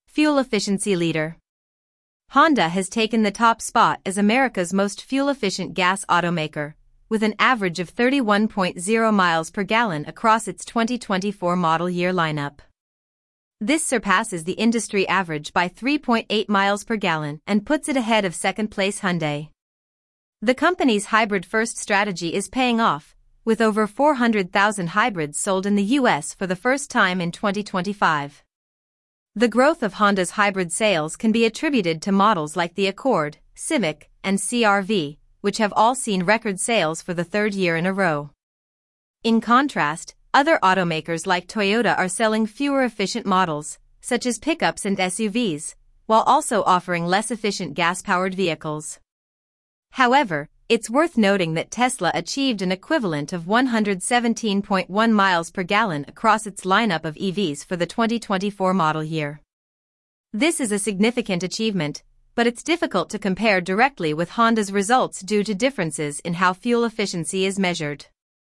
Fuel efficiency leader. Honda has taken the top spot as America's most fuel-efficient gas automaker, with an average of 31.0 miles per gallon across its 2024 model year lineup. This surpasses the industry average by 3.8 miles per gallon and puts it ahead of second-place Hyundai. The company's hybrid-first strategy is paying off, with over 400,000 hybrids sold in the U.S. for the first time in 2025. The growth of Honda's hybrid sales can be attributed to models like the Accord, Civic, and CR-V, which have all seen record sales for the third year in a row. In contrast, other automakers like Toyota are selling fewer efficient models, such as pickups and SUVs, while also offering less efficient gas-powered vehicles. However, it's worth noting that Tesla achieved an equivalent of 117.1 miles per gallon across its lineup of EVs for the 2024 model year. This is a significant achievement, but it's difficult to compare directly with Honda's results due to differences in how fuel efficiency is measured.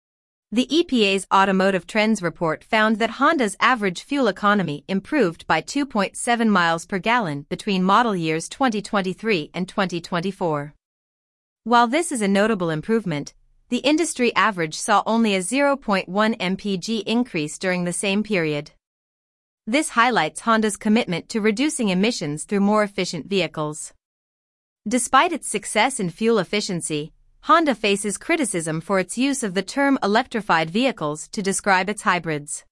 The EPA's Automotive Trends report found that Honda's average fuel economy improved by 2.7 miles per gallon between model years 2023 and 2024. While this is a notable improvement, the industry average saw only a 0.1 mpg increase during the same period. This highlights Honda's commitment to reducing emissions through more efficient vehicles. Despite its success in fuel efficiency, Honda faces criticism for its use of the term electrified vehicles to describe its hybrids.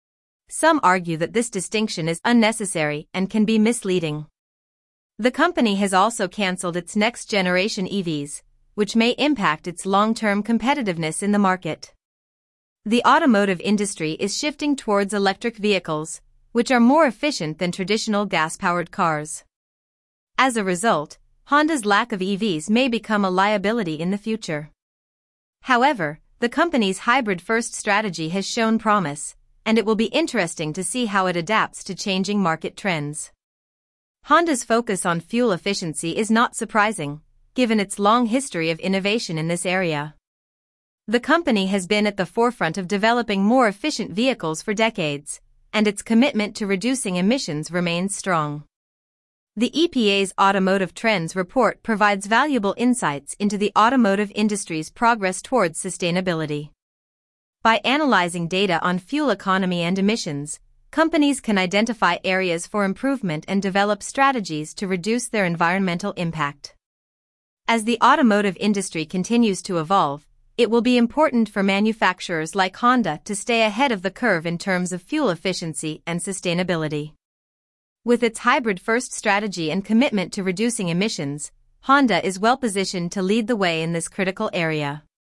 Some argue that this distinction is unnecessary and can be misleading. The company has also canceled its next-generation EVs, which may impact its long-term competitiveness in the market. The automotive industry is shifting towards electric vehicles, which are more efficient than traditional gas-powered cars. As a result, Honda's lack of EVs may become a liability in the future. However, the company's hybrid-first strategy has shown promise, and it will be interesting to see how it adapts to changing market trends. Honda's focus on fuel efficiency is not surprising, given its long history of innovation in this area. The company has been at the forefront of developing more efficient vehicles for decades, and its commitment to reducing emissions remains strong. The EPA's Automotive Trends report provides valuable insights into the automotive industry's progress towards sustainability. By analyzing data on fuel economy and emissions, companies can identify areas for improvement and develop strategies to reduce their environmental impact. As the automotive industry continues to evolve, it will be important for manufacturers like Honda to stay ahead of the curve in terms of fuel efficiency and sustainability. With its hybrid-first strategy and commitment to reducing emissions, Honda is well positioned to lead the way in this critical area.